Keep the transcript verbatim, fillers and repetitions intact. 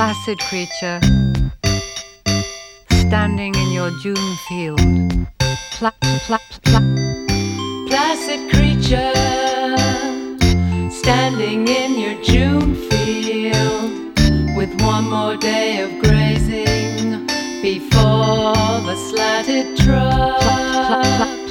placid creature, standing in your June field. Pla pla pla placid creature, standing in your June field, with one more day of grazing before the slatted truck.